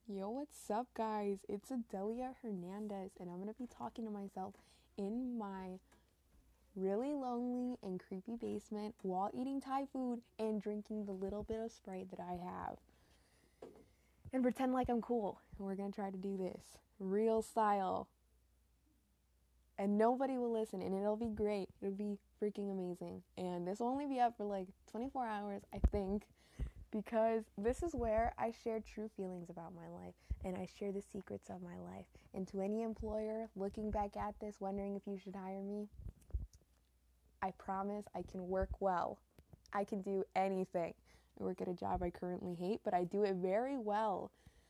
Yo, what's up, guys? It's Adelia Hernandez, and I'm going to be talking to myself in my really lonely and creepy basement while eating Thai food and drinking the little bit of Sprite that I have. And pretend like I'm cool. And we're going to try to do this real style. And nobody will listen, and it'll be great. It'll be freaking amazing. And this will only be up for like 24 hours, I think, because this is where I share true feelings about my life and I share the secrets of my life. And to any employer looking back at this, wondering if you should hire me, I promise I can work well. I can do anything. I work at a job I currently hate, but I do it very well.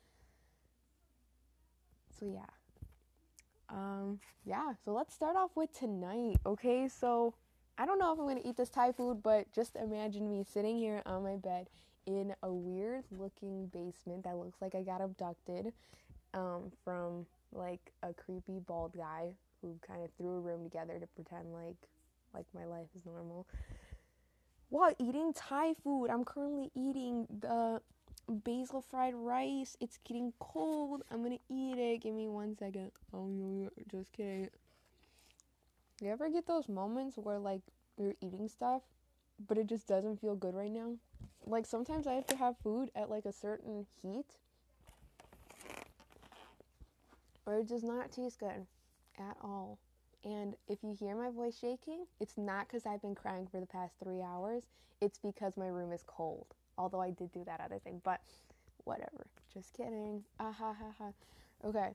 So so let's start off with tonight, okay? So I don't know if I'm going to eat this Thai food, but just imagine me sitting here on my bed in a weird looking basement that looks like I got abducted from like a creepy bald guy who kind of threw a room together to pretend like my life is normal. While eating Thai food, I'm currently eating the basil fried rice. It's getting cold. I'm gonna eat it. Give me 1 second. Oh no, just kidding. You ever get those moments where like you're eating stuff, but it just doesn't feel good right now? Like sometimes I have to have food at like a certain heat, or it does not taste good at all. And if you hear my voice shaking, it's not because I've been crying for the past 3 hours. It's because my room is cold. Although I did do that other thing, but whatever. Just kidding. Ah ha ha ha. Okay.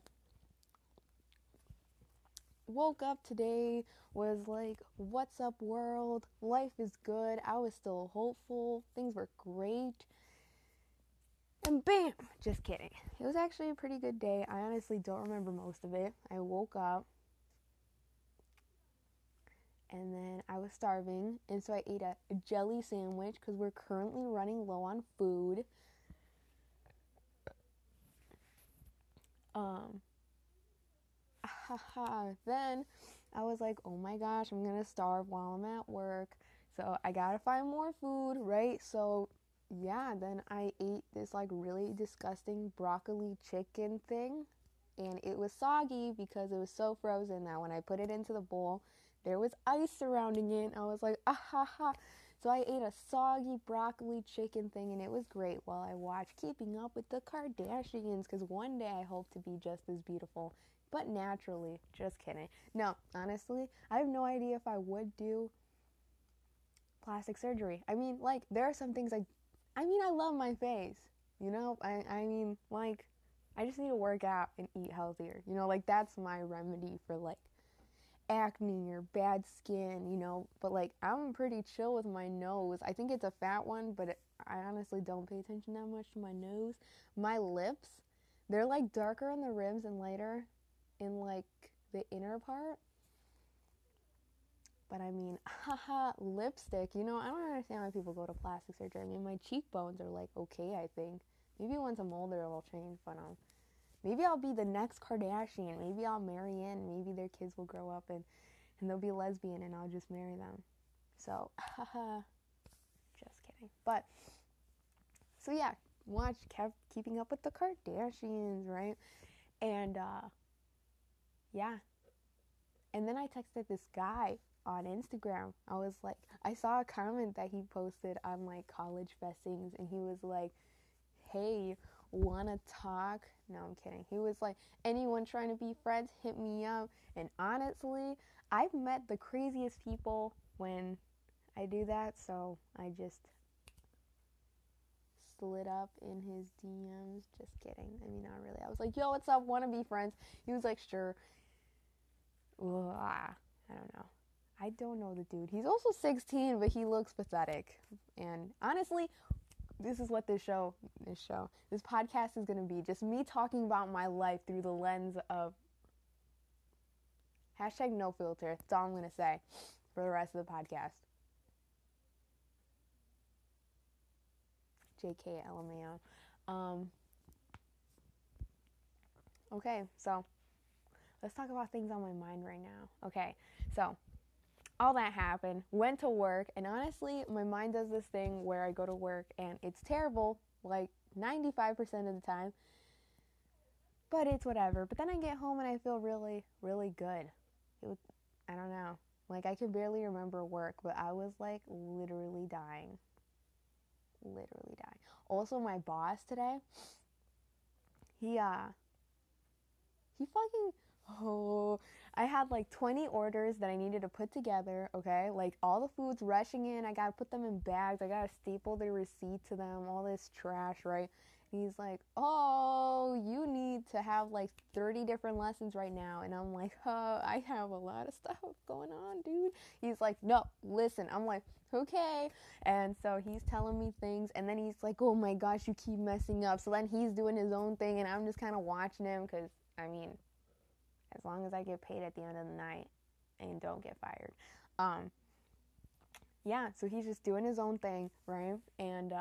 Woke up today, was like, what's up, world? Life is good. I was still hopeful. Things were great. And bam! Just kidding. It was actually a pretty good day. I honestly don't remember most of it. I woke up and then I was starving, and so I ate a jelly sandwich because we're currently running low on food. Then I was like, oh my gosh, I'm gonna starve while I'm at work, so I gotta find more food, right? So yeah, then I ate this like really disgusting broccoli chicken thing, and it was soggy because it was so frozen that when I put it into the bowl, there was ice surrounding it. I was like, So I ate a soggy broccoli chicken thing, and it was great while I watched Keeping Up with the Kardashians, because one day I hope to be just as beautiful, but naturally. Just kidding. No, honestly, I have no idea if I would do plastic surgery. I mean, like, there are some things I love my face, you know? I just need to work out and eat healthier, you know? Like, that's my remedy for, like, acne or bad skin, you know? But, like, I'm pretty chill with my nose. I think it's a fat one, but I honestly don't pay attention that much to my nose. My lips, they're, like, darker on the rims and lighter in, like, the inner part. But I mean, lipstick, you know, I don't understand why people go to plastic surgery. I mean, my cheekbones are like okay, I think. Maybe once I'm older it'll change, but maybe I'll be the next Kardashian. Maybe I'll marry in. Maybe their kids will grow up and they'll be lesbian and I'll just marry them. So, just kidding. But, so yeah, kept Keeping Up with the Kardashians, right? And, yeah. And then I texted this guy on Instagram. I saw a comment that he posted on like college festings, and he was like, hey, wanna talk? No, I'm kidding. He was like, anyone trying to be friends, hit me up. And honestly, I've met the craziest people when I do that, so I just slid up in his DMs. Just kidding. I mean, not really. I was like, yo, what's up? Wanna be friends? He was like, sure. Ugh, I don't know. I don't know the dude. He's also 16, but he looks pathetic. And honestly, this is what this podcast is going to be. Just me talking about my life through the lens of #NoFilter. That's all I'm going to say for the rest of the podcast. JK, LMAO. Okay, so let's talk about things on my mind right now. Okay, so all that happened, went to work, and honestly, my mind does this thing where I go to work and it's terrible, like 95% of the time. But it's whatever. But then I get home and I feel really, really good. I don't know. Like, I can barely remember work, but I was like literally dying. Literally dying. Also, my boss today, he fucking, oh, I had like 20 orders that I needed to put together, okay? Like, all the food's rushing in. I gotta put them in bags. I gotta staple the receipt to them, all this trash, right? And he's like, oh, you need to have like 30 different lessons right now. And I'm like, I have a lot of stuff going on, dude. He's like, no, listen. I'm like, okay. And so he's telling me things. And then he's like, oh my gosh, you keep messing up. So then he's doing his own thing. And I'm just kind of watching him because, I mean, as long as I get paid at the end of the night and don't get fired. Yeah, so he's just doing his own thing, right? And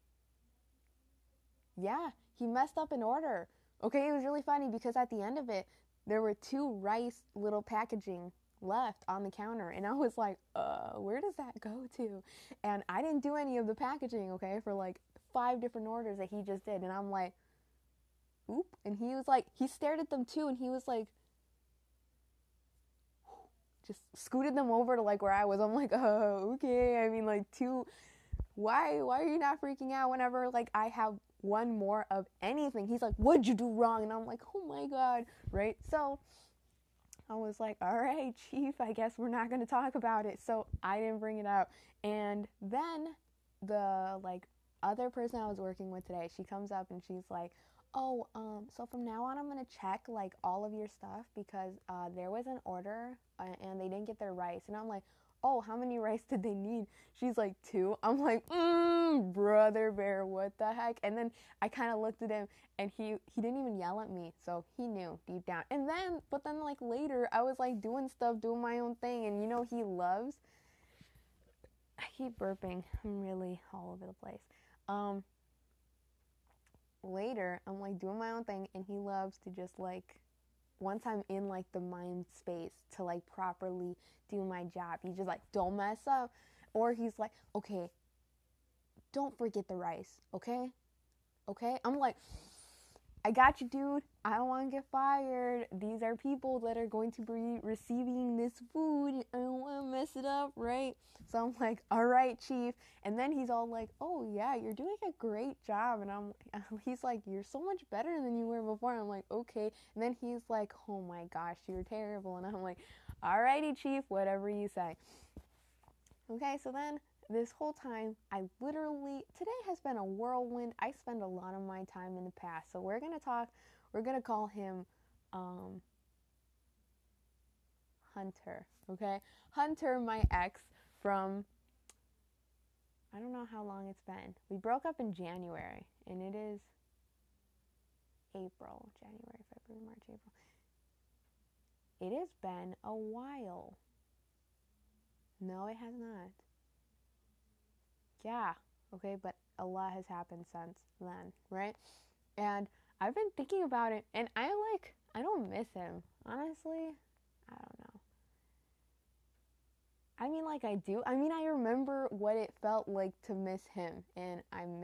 yeah, he messed up an order. Okay, it was really funny because at the end of it, there were 2 rice little packaging left on the counter. And I was like, where does that go to? And I didn't do any of the packaging, okay, for like 5 different orders that he just did. And I'm like, oop. And he was like, he stared at them too. And he was like, just scooted them over to like where I was. I'm like, oh, okay. I mean, like, 2, why are you not freaking out whenever like I have one more of anything? He's like, what'd you do wrong? And I'm like, oh my God, right? So I was like, all right, chief, I guess we're not going to talk about it. So I didn't bring it up. And then the like other person I was working with today, she comes up and she's like, oh, so from now on I'm going to check like all of your stuff because there was an order and they didn't get their rice. And I'm like, oh, how many rice did they need? She's like, 2. I'm like, brother bear, what the heck? And then I kind of looked at him and he didn't even yell at me. So he knew deep down. And then, but then like later I was like doing stuff, doing my own thing. And you know, he loves, I keep burping. I'm really all over the place. Later I'm like doing my own thing and he loves to just like, once I'm in like the mind space to like properly do my job, he's just like, don't mess up. Or he's like, okay, don't forget the rice, okay? Okay? I'm like, I got you, dude. I don't want to get fired. These are people that are going to be receiving this food. I don't want to mess it up, right? So I'm like, all right, chief. And then he's all like, oh yeah, you're doing a great job. And he's like, you're so much better than you were before. I'm like, okay. And then he's like, oh my gosh, you're terrible. And I'm like, all righty, chief, whatever you say. Okay, so then this whole time, today has been a whirlwind. I spend a lot of my time in the past. So we're going to call him Hunter, okay? Hunter, my ex from, I don't know how long it's been. We broke up in January, and it is April, January, February, March, April. It has been a while. No, it has not. Yeah, okay, but a lot has happened since then, right? And I've been thinking about it, and I don't miss him. Honestly, I don't know. I mean, like, I do. I mean, I remember what it felt like to miss him, and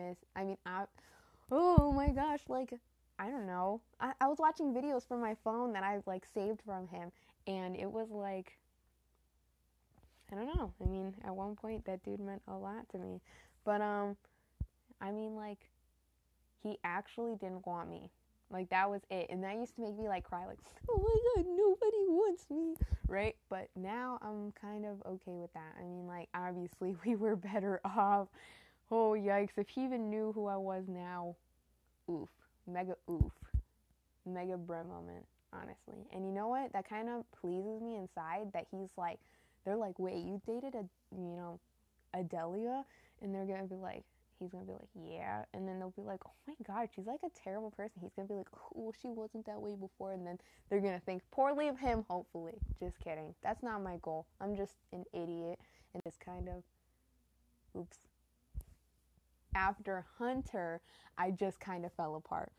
oh my gosh, like, I don't know. I was watching videos from my phone that I, like, saved from him, and it was like, I don't know. I mean, at one point, that dude meant a lot to me. But, I mean, like, he actually didn't want me. Like, that was it. And that used to make me, like, cry, like, oh my God, nobody wants me, right? But now I'm kind of okay with that. I mean, like, obviously, we were better off. Oh, yikes. If he even knew who I was now, oof. Mega oof. Mega bruh moment, honestly. And you know what? That kind of pleases me inside that he's like, they're like, wait, you dated Adelia? And they're going to be like, he's going to be like, yeah. And then they'll be like, oh my God, she's like a terrible person. He's going to be like, oh, she wasn't that way before. And then they're going to think poorly of him, hopefully. Just kidding. That's not my goal. I'm just an idiot. And it's kind of, oops. After Hunter, I just kind of fell apart.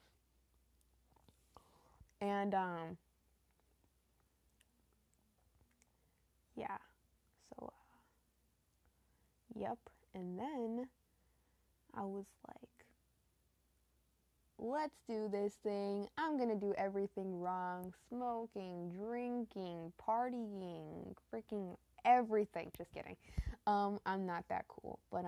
And, yeah. So, yep. And then I was like, let's do this thing. I'm gonna do everything wrong. Smoking, drinking, partying, freaking everything. Just kidding. I'm not that cool. But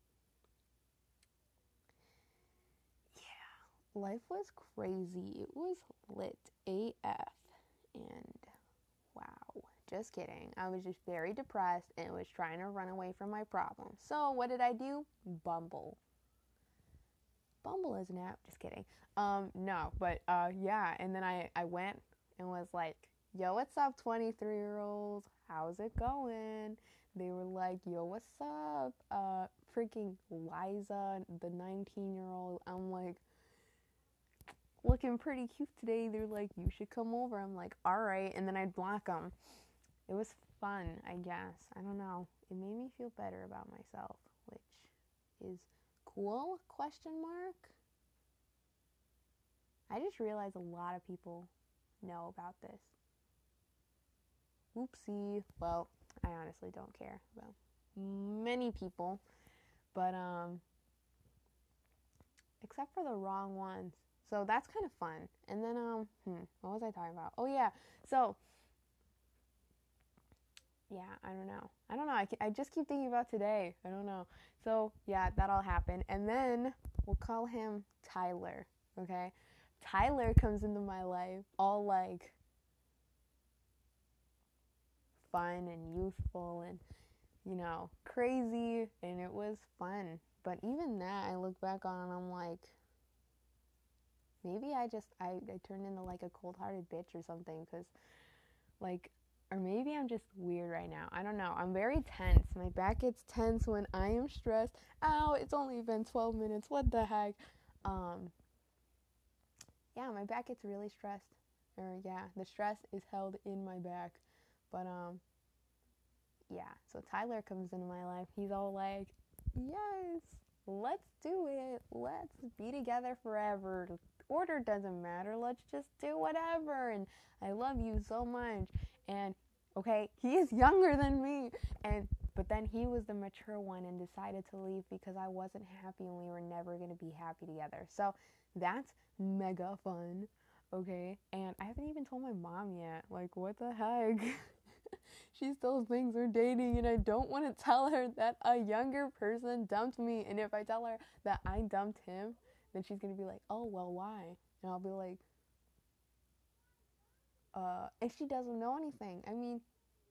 yeah, life was crazy. It was lit AF. And wow, just kidding. I was just very depressed and was trying to run away from my problems. So what did I do? Bumble. Bumble is an app. Just kidding. No, but yeah. And then I went and was like, yo, what's up, 23-year-olds? How's it going? They were like, yo, what's up? Freaking Liza, the 19-year-old. I'm like, looking pretty cute today. They're like, you should come over. I'm like, all right. And then I'd block them. It was fun, I guess. I don't know. It made me feel better about myself, which is cool, question mark. I just realized a lot of people know about this. Oopsie. Well, I honestly don't care about many people, but except for the wrong ones. So that's kind of fun. And then what was I talking about? Oh yeah. So yeah, I don't know. I just keep thinking about today. I don't know. So yeah, that all happened. And then we'll call him Tyler. Okay. Tyler comes into my life all like fun and youthful and, you know, crazy, and it was fun. But even that I look back on and I'm like, maybe I turned into like a cold-hearted bitch or something, because like, or maybe I'm just weird right now. I don't know. I'm very tense. My back gets tense when I am stressed. Ow, it's only been 12 minutes. What the heck? Yeah, my back gets really stressed. Or yeah, the stress is held in my back. But yeah, so Tyler comes into my life. He's all like, yes, let's do it. Let's be together forever. Order doesn't matter. Let's just do whatever. And I love you so much. And okay, he is younger than me. But then he was the mature one and decided to leave because I wasn't happy and we were never going to be happy together. So that's mega fun. Okay, and I haven't even told my mom yet. Like, what the heck? She still thinks we're dating, and I don't want to tell her that a younger person dumped me. And if I tell her that I dumped him, then she's gonna be like, oh, well, why? And I'll be like, and she doesn't know anything. I mean,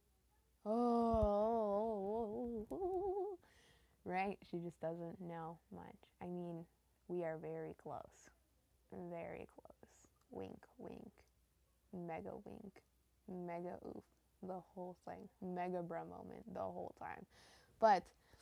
oh, right? She just doesn't know much. I mean, we are very close. Very close. Wink, wink. Mega wink. Mega oof. The whole thing. Mega bra moment the whole time. But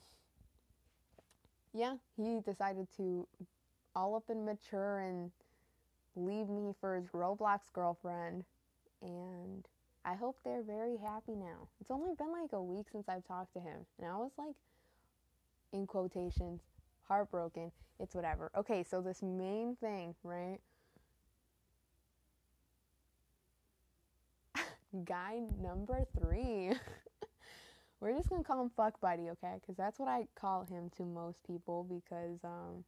yeah, he decided to all up and mature and leave me for his Roblox girlfriend. And I hope they're very happy now. It's only been like a week since I've talked to him. And I was like, in quotations, heartbroken. It's whatever. Okay, so this main thing, right? Guy number 3. We're just gonna call him Fuck Buddy, okay? Because that's what I call him to most people because,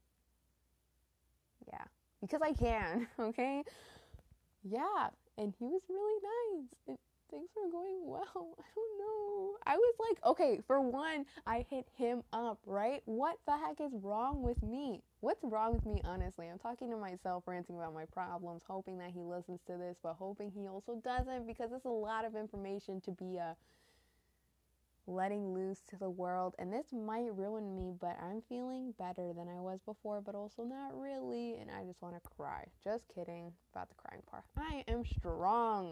yeah. Because I can, okay? Yeah, and he was really nice. And things were going well. I don't know. I was like, okay, for one, I hit him up, right? What the heck is wrong with me? What's wrong with me, honestly? I'm talking to myself, ranting about my problems, hoping that he listens to this, but hoping he also doesn't, because it's a lot of information to be letting loose to the world, and this might ruin me, but I'm feeling better than I was before, but also not really, and I just want to cry. Just kidding about the crying part. I am strong.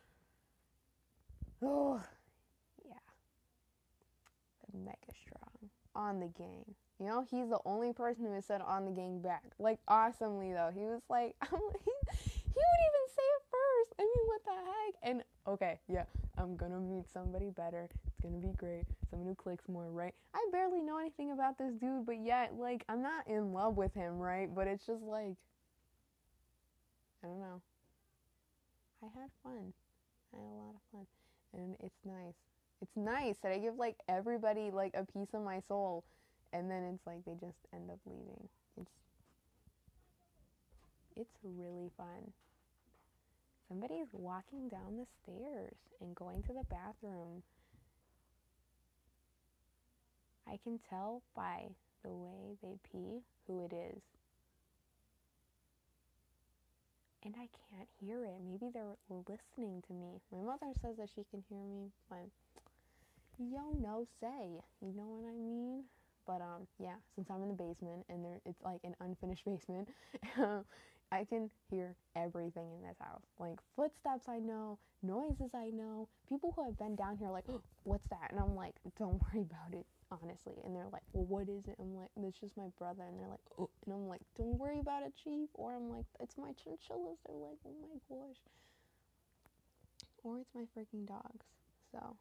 Oh, yeah. Mega strong. On the gang. You know, he's the only person who has said on the gang back. Like, awesomely, though. He was like, he would even say it first. I mean, what the heck? And, okay, yeah, I'm gonna meet somebody better. It's gonna be great. Someone who clicks more, right? I barely know anything about this dude, but yet, like, I'm not in love with him, right? But it's just like, I don't know. I had fun. I had a lot of fun. And it's nice. It's nice that I give, like, everybody, like, a piece of my soul. And then it's like they just end up leaving. It's really fun. Somebody's walking down the stairs and going to the bathroom. I can tell by the way they pee who it is. And I can't hear it. Maybe they're listening to me. My mother says that she can hear me, but yo no say. You know what I mean? But yeah, since I'm in the basement and it's like an unfinished basement, I can hear everything in this house. Like footsteps I know, noises I know. People who have been down here are like, oh, what's that? And I'm like, don't worry about it, honestly. And they're like, well, what is it? I'm like, it's just my brother. And they're like, oh. And I'm like, don't worry about it, Chief. Or I'm like, it's my chinchillas. They're like, oh my gosh. Or it's my freaking dogs. So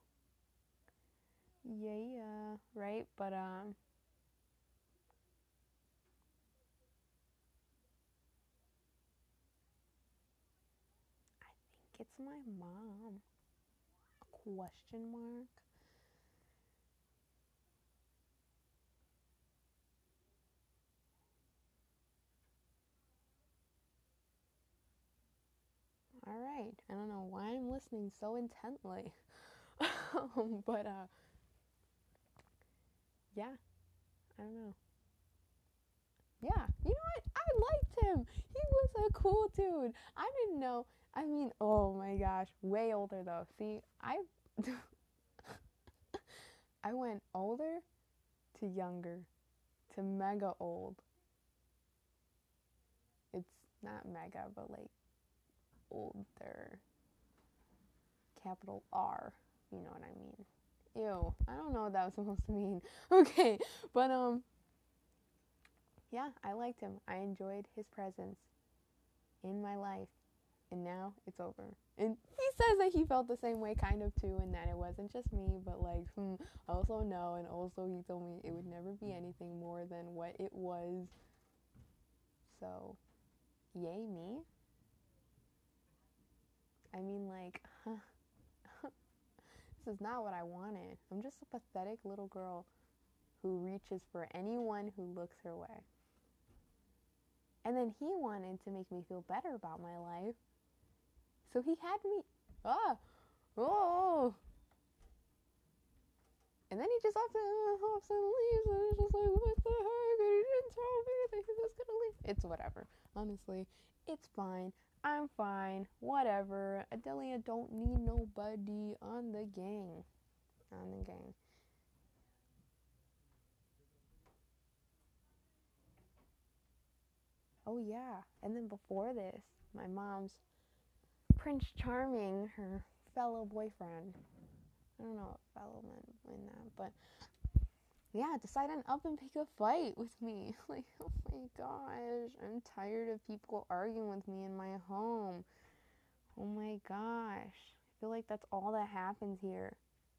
yeah, right? But I think it's my mom. Question mark. All right. I don't know why I'm listening so intently. But yeah, I don't know. Yeah, you know what? I liked him. He was a cool dude. I didn't know. I mean, oh my gosh, way older though. See, I went older to younger to mega old. It's not mega, but like older. Capital R. You know what I mean? Ew. I don't know what that was supposed to mean. Okay, but yeah, I liked him. I enjoyed his presence in my life, and now it's over. And he says that he felt the same way kind of too, and that it wasn't just me, but like, also no, and also he told me it would never be anything more than what it was. So, yay me. I mean, like, this is not what I wanted. I'm just a pathetic little girl who reaches for anyone who looks her way. And then he wanted to make me feel better about my life. So he had me, oh. And then he just hops and leaves. And it's just like, what the heck? And he didn't tell me that he was going to leave. It's whatever. Honestly, it's fine. I'm fine. Whatever. Adelia don't need nobody on the gang. On the gang. Oh, yeah. And then before this, my mom's Prince Charming, her fellow boyfriend. I don't know what fellow meant in that, but yeah, decided to up and pick a fight with me. Like, oh my gosh, I'm tired of people arguing with me in my home. Oh my gosh. I feel like that's all that happens here.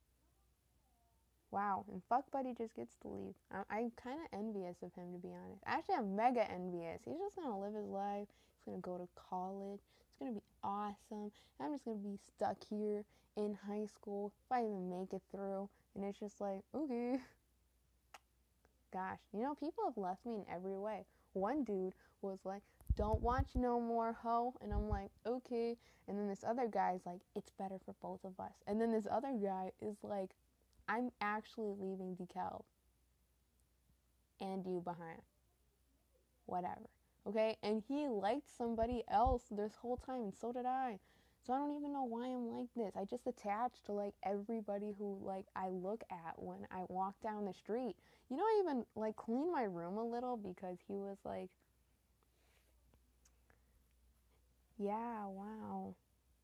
Wow, and fuck buddy just gets to leave. I'm kind of envious of him, to be honest. Actually, I'm mega envious. He's just gonna live his life. He's gonna go to college. It's gonna be awesome. I'm just gonna be stuck here in high school if I even make it through. And it's just like, okay. Gosh, people have left me in every way. One dude was like, don't want you no more, ho. And I'm like, okay. And then this other guy's like, it's better for both of us. And then this other guy is like, I'm actually leaving DeKalb and you behind. Whatever. Okay? And he liked somebody else this whole time, and so did I. So I don't even know why I'm like this. I just attach to like everybody who like I look at when I walk down the street. I even like clean my room a little because he was like, yeah, wow.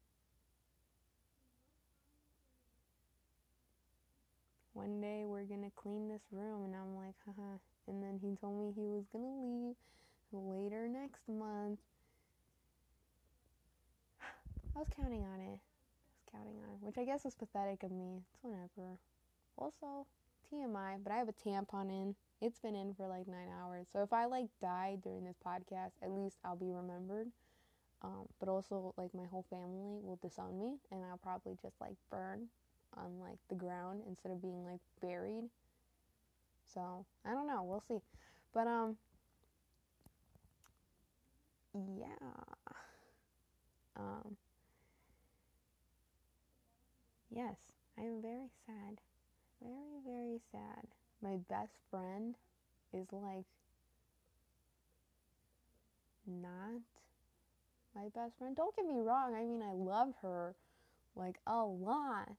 One day we're gonna clean this room, and I'm like, haha. And then he told me he was gonna leave later next month. I was counting on it. Which I guess is pathetic of me. It's whatever. Also, TMI, but I have a tampon in. It's been in for like 9 hours. So if I like die during this podcast, at least I'll be remembered. But also like my whole family will disown me, and I'll probably just like burn on like the ground instead of being like buried. So I don't know. We'll see. But yeah. Um, yes, I am very sad. Very, very sad. My best friend is like not my best friend. Don't get me wrong. I mean, I love her like a lot.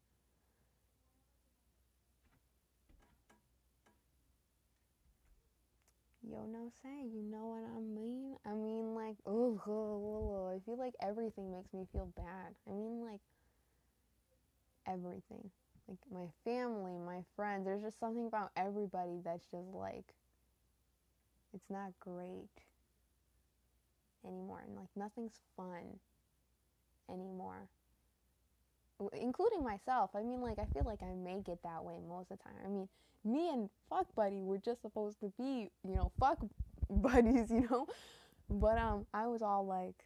Yo, no say, you know what I mean? I mean, like, I feel like everything makes me feel bad. I mean, like, everything. Like, my family, my friends. There's just something about everybody that's just like, it's not great anymore. And, like, nothing's fun anymore. Including myself. I mean, like, I feel like I make it that way most of the time. I mean, me and Fuck Buddy were just supposed to be, fuck buddies, But I was all like,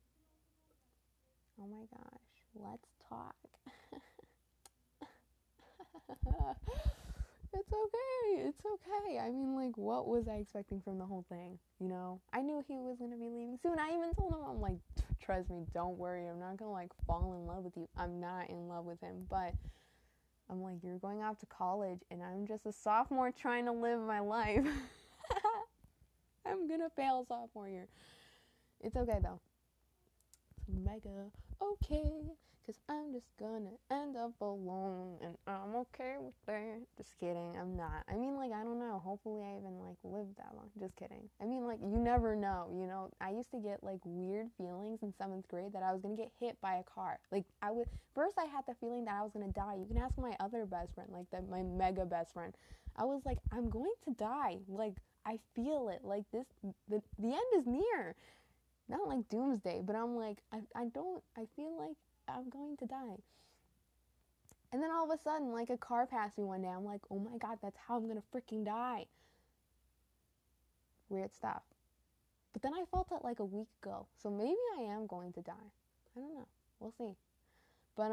oh my gosh, let's talk. It's okay. It's okay. I mean, like, what was I expecting from the whole thing? I knew he was gonna be leaving soon. I even told him, I'm like, trust me, don't worry. I'm not gonna like fall in love with you. I'm not in love with him, but I'm like, you're going off to college, and I'm just a sophomore trying to live my life. I'm gonna fail sophomore year. It's okay though. It's mega okay. Cause I'm just gonna end up alone, and I'm okay with that. Just kidding, I'm not. I mean, like, I don't know. Hopefully I even, like, live that long. Just kidding. I mean, like, you never know, I used to get, like, weird feelings in 7th grade that I was gonna get hit by a car. Like, first I had the feeling that I was gonna die. You can ask my other best friend, like, my mega best friend. I was like, I'm going to die. Like, I feel it. Like, the end is near. Not like doomsday, but I'm like, I feel like I'm going to die. And then all of a sudden, like, a car passed me one day. I'm like, oh my god, that's how I'm gonna freaking die. Weird stuff. But then I felt it like a week ago. So maybe I am going to die. I don't know. We'll see. But,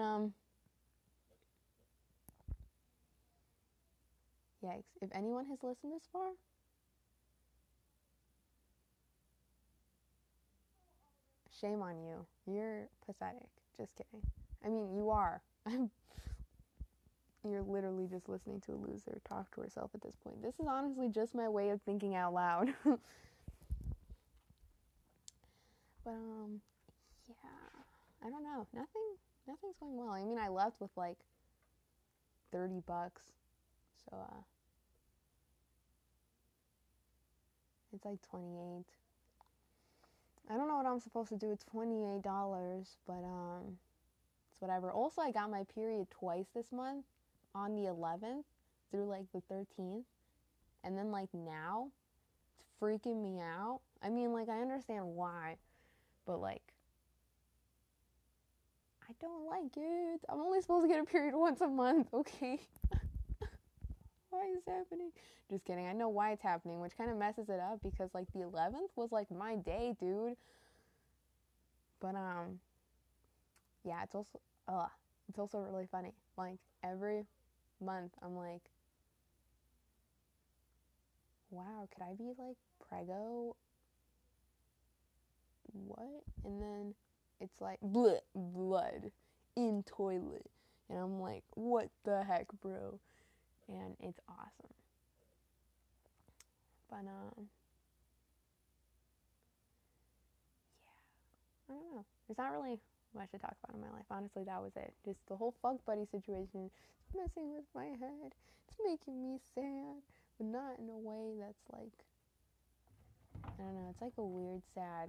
yikes. If anyone has listened this far, shame on you. You're pathetic. Just kidding. I mean, you are. You're literally just listening to a loser talk to herself at this point. This is honestly just my way of thinking out loud. But yeah, I don't know. Nothing's going well. I mean, I left with like $30, so it's like 28. I don't know what I'm supposed to do with $28, but it's whatever. Also, I got my period twice this month, on the 11th through like the 13th, and then like now, it's freaking me out. I mean, like, I understand why, but like, I don't like it. I'm only supposed to get a period once a month, okay? Why is this happening? Just kidding. I know why it's happening, which kind of messes it up because like the 11th was like my day, dude. But yeah, it's also really funny. Like, every month I'm like, wow, could I be like preggo? What? And then it's like blood in toilet. And I'm like, what the heck, bro? And it's awesome. But yeah, I don't know. There's not really much to talk about in my life. Honestly, that was it. Just the whole fuck buddy situation is messing with my head. It's making me sad, but not in a way that's like, I don't know. It's like a weird sad.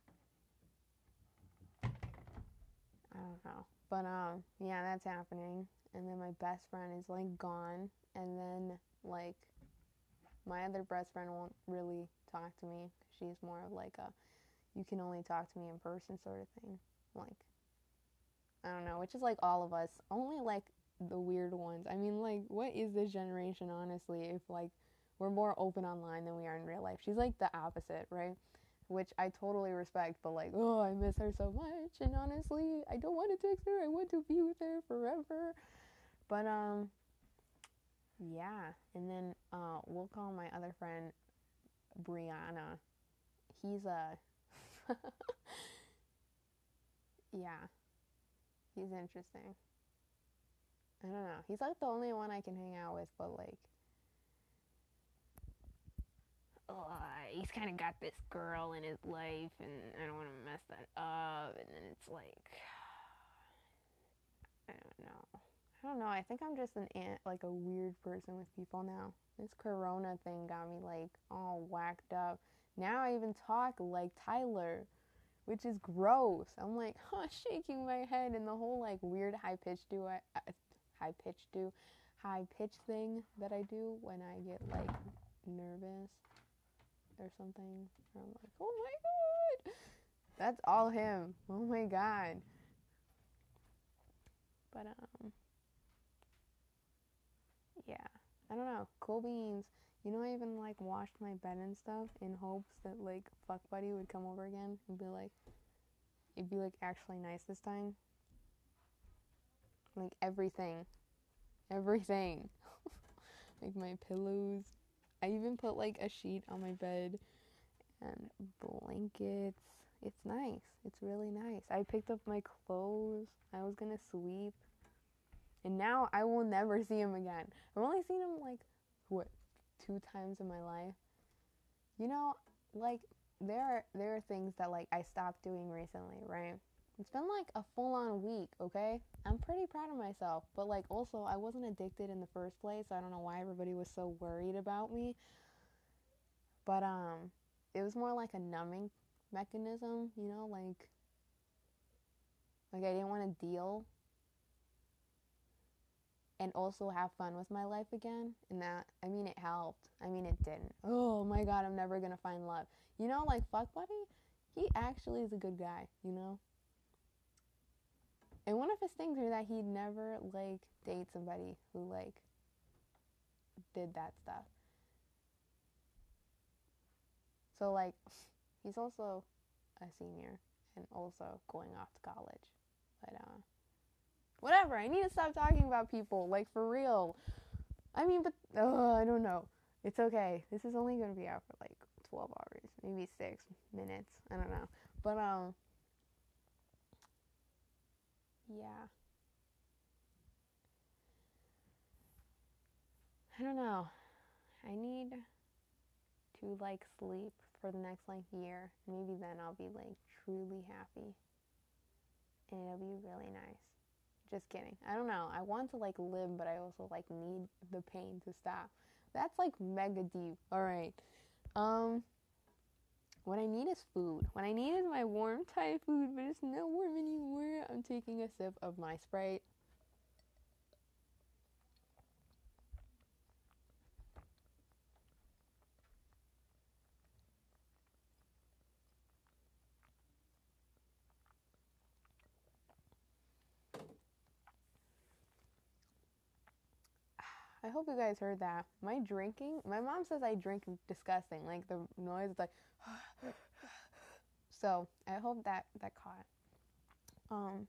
I don't know. But yeah, that's happening. And then my best friend is like gone, and then like my other best friend won't really talk to me. She's more of like a, you can only talk to me in person sort of thing. Like, I don't know, which is like all of us. Only like the weird ones. I mean, like, what is this generation, honestly, if like we're more open online than we are in real life? She's like the opposite, right? Which I totally respect, but like, oh, I miss her so much, and honestly, I don't want to text her. I want to be with her forever. But yeah, and then we'll call my other friend Brianna. He's a Yeah, he's interesting. I don't know. He's like the only one I can hang out with, but like, he's kind of got this girl in his life, and I don't want to mess that up. And then it's like, I don't know. I don't know. I think I'm just like a weird person with people now. This corona thing got me like all whacked up. Now I even talk like Tyler, which is gross. I'm like, shaking my head, and the whole like weird high pitch thing that I do when I get like nervous or something. I'm like, oh my god, that's all him. Oh my god. But yeah, I don't know. Cool beans. You know, I even like washed my bed and stuff in hopes that like fuck buddy would come over again and be like, it'd be like actually nice this time. Like everything, like my pillows. I even put like a sheet on my bed and blankets. It's nice. It's really nice. I picked up my clothes. I was gonna sweep, and now I will never see him again. I've only seen him like what 2 times in my life. You know, like there are things that like I stopped doing recently, right? It's been like a full-on week, okay? I'm pretty proud of myself, but like also I wasn't addicted in the first place. So I don't know why everybody was so worried about me. But it was more like a numbing mechanism, you know, like I didn't want to deal and also have fun with my life again. And that, I mean, it helped. I mean, it didn't. Oh my god, I'm never gonna find love. You know, like fuck buddy, he actually is a good guy, you know? And one of his things are that he'd never like date somebody who like did that stuff. So like he's also a senior and also going off to college. But whatever. I need to stop talking about people like for real. I mean, but I don't know. It's okay. This is only going to be out for like 12 hours, maybe 6 minutes. I don't know. But yeah. I don't know. I need to like sleep for the next like year. Maybe then I'll be like truly happy and it'll be really nice. Just kidding. I don't know. I want to like live, but I also like need the pain to stop. That's like mega deep. All right. Um what I need is food. What I need is my warm Thai food, but it's not warm anymore. I'm taking a sip of my Sprite. I hope you guys heard that. My drinking, my mom says I drink disgusting. Like the noise is like so I hope that caught. Um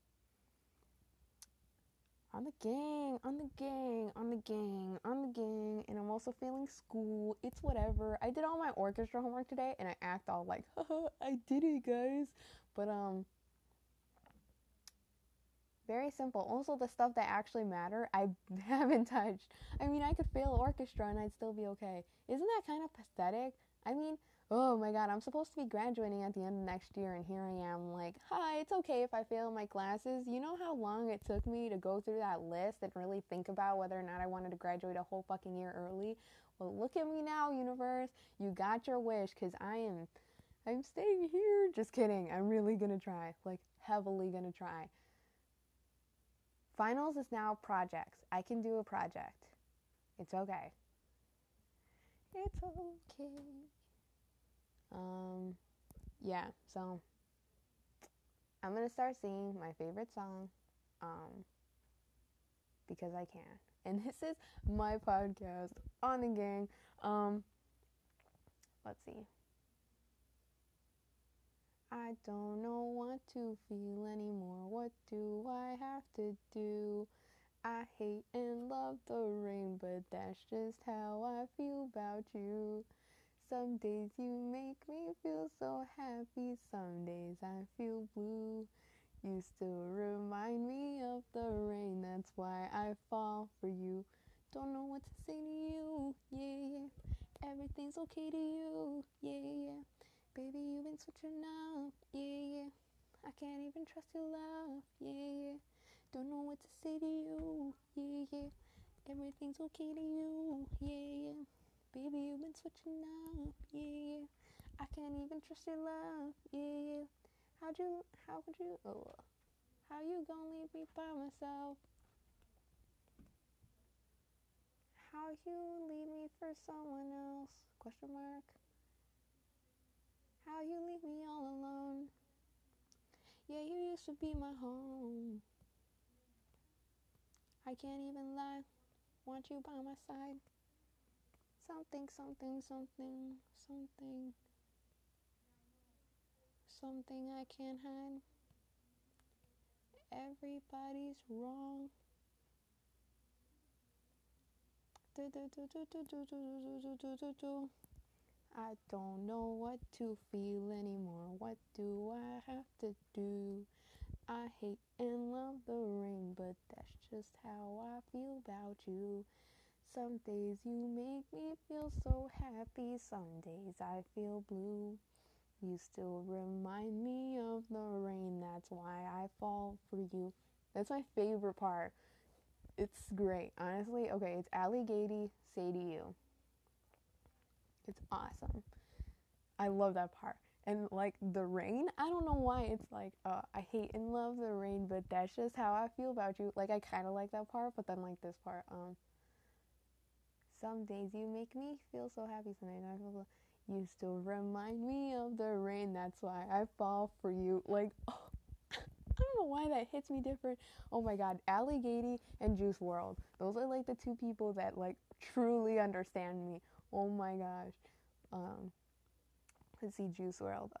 on the gang, on the gang, on the gang, on the gang, and I'm also failing school. It's whatever. I did all my orchestra homework today and I act all like, haha, I did it guys. But very simple. Also, the stuff that actually matter, I haven't touched. I mean, I could fail orchestra and I'd still be okay. Isn't that kind of pathetic? I mean, oh my god, I'm supposed to be graduating at the end of next year, and here I am like, hi, it's okay if I fail my classes. You know how long it took me to go through that list and really think about whether or not I wanted to graduate a whole fucking year early? Well, look at me now, universe. You got your wish, because I'm staying here. Just kidding. I'm really gonna try. Like, heavily gonna try. Finals is now projects. I can do a project. It's okay. It's okay. Yeah, so I'm gonna start singing my favorite song, um, because I can. And this is my podcast on the gang. Um, let's see. I don't know what to feel anymore. What do I have to do? I hate and love the rain, but that's just how I feel about you. Some days you make me feel so happy, some days I feel blue. You still remind me of the rain, that's why I fall for you. Don't know what to say to you, yeah, yeah. Everything's okay to you, yeah, yeah. Baby, you've been switching up, yeah, yeah. I can't even trust your love, yeah, yeah. Don't know what to say to you, yeah, yeah. Everything's okay to you, yeah, yeah. Baby, you've been switching up, yeah, yeah. I can't even trust your love, yeah, yeah. How could you, oh, how you gonna leave me by myself? How you leave me for someone else? Question mark. How you leave me all alone? Yeah, you used to be my home. I can't even lie. Want you by my side. Something, something, something, something. Something I can't hide. Everybody's wrong. I don't know what to feel anymore. What do I have to do? I hate and love the rain, but that's just how I feel about you. Some days you make me feel so happy, some days I feel blue. You still remind me of the rain, that's why I fall for you. That's my favorite part. It's great, honestly. Okay, it's Ali Gady, Say to You. It's awesome. I love that part. And like the rain, I don't know why it's like, I hate and love the rain, but that's just how I feel about you. Like I kind of like that part, but then like this part, some days you make me feel so happy, some days I feel so, you still remind me of the rain, that's why I fall for you. Like, oh, I don't know why that hits me different. Oh my god, Ali Gady and Juice WRLD. Those are like the two people that like truly understand me. Oh my gosh. Let's see, Juice WRLD.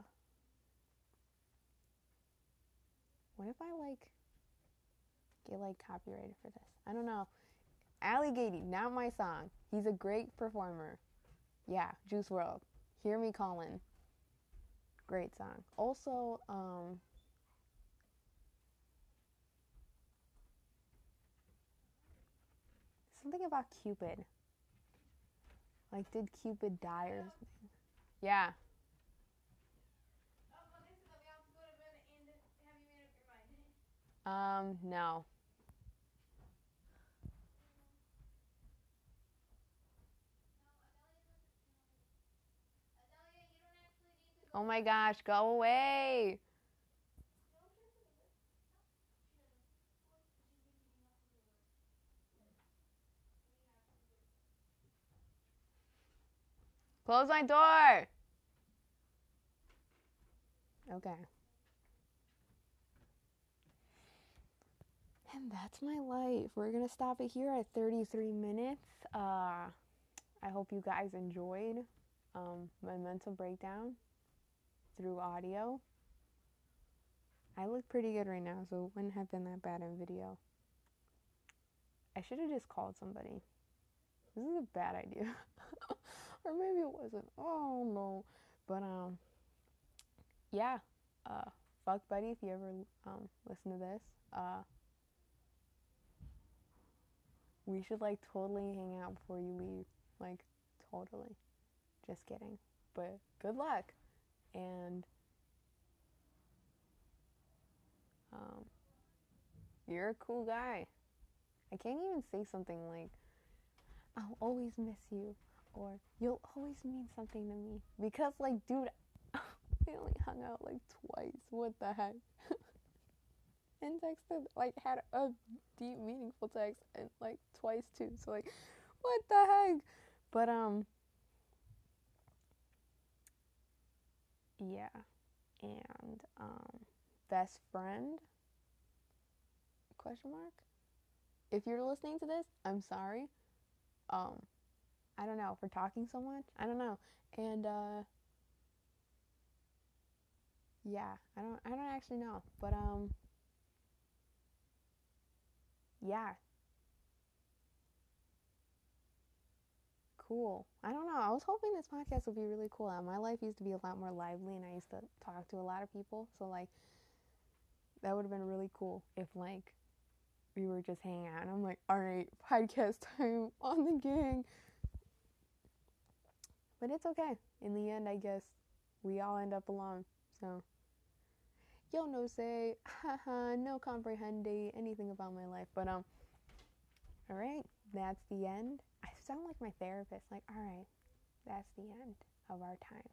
What if I like get like copyrighted for this? I don't know. Ali Gady, not my song. He's a great performer. Yeah, Juice WRLD. Hear Me Callin'. Great song. Also, something about Cupid. Like, did Cupid die or something? Yeah. No. Oh my gosh, go away. Close my door. Okay. And that's my life. We're going to stop it here at 33 minutes. I hope you guys enjoyed my mental breakdown through audio. I look pretty good right now, so it wouldn't have been that bad in video. I should have just called somebody. This is a bad idea. Or maybe it wasn't. Oh no. But yeah. Fuck buddy if you ever listen to this. We should like totally hang out before you leave. Like totally. Just kidding. But good luck. And you're a cool guy. I can't even say something like, I'll always miss you, or you'll always mean something to me. Because, like, dude, we only hung out like twice. What the heck? And texted, like, had a deep, meaningful text, and like twice too. So, like, what the heck? But, yeah. And, best friend? Question mark? If you're listening to this, I'm sorry. I don't know, for talking so much. I don't know. And yeah, I don't actually know. But yeah. cool. I don't know. I was hoping this podcast would be really cool. My life used to be a lot more lively, and I used to talk to a lot of people. So like, that would have been really cool if like we were just hanging out. And I'm like, all right, podcast time on the gang. But it's okay. In the end, I guess we all end up alone. So, yo no say, haha, no comprehende anything about my life. But all right, that's the end. I sound like my therapist. Like, all right, that's the end of our time.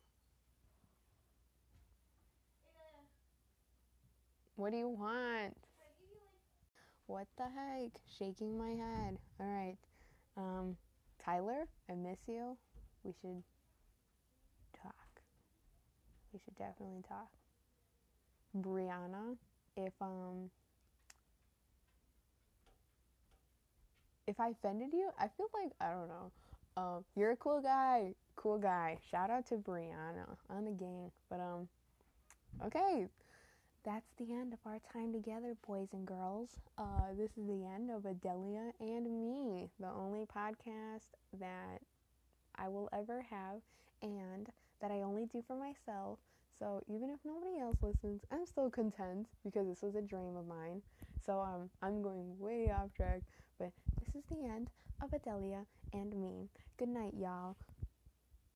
What do you want? What the heck? Shaking my head. All right. Tyler, I miss you. We should talk. We should definitely talk. Brianna, if I offended you, I feel like I don't know. You're a cool guy. Cool guy. Shout out to Brianna on the gang. But okay. That's the end of our time together, boys and girls. This is the end of Adelia and me, the only podcast that I will ever have and that I only do for myself. So even if nobody else listens, I'm still content because this was a dream of mine. So I'm going way off track, but this is the end of Adelia and me. Good night, y'all.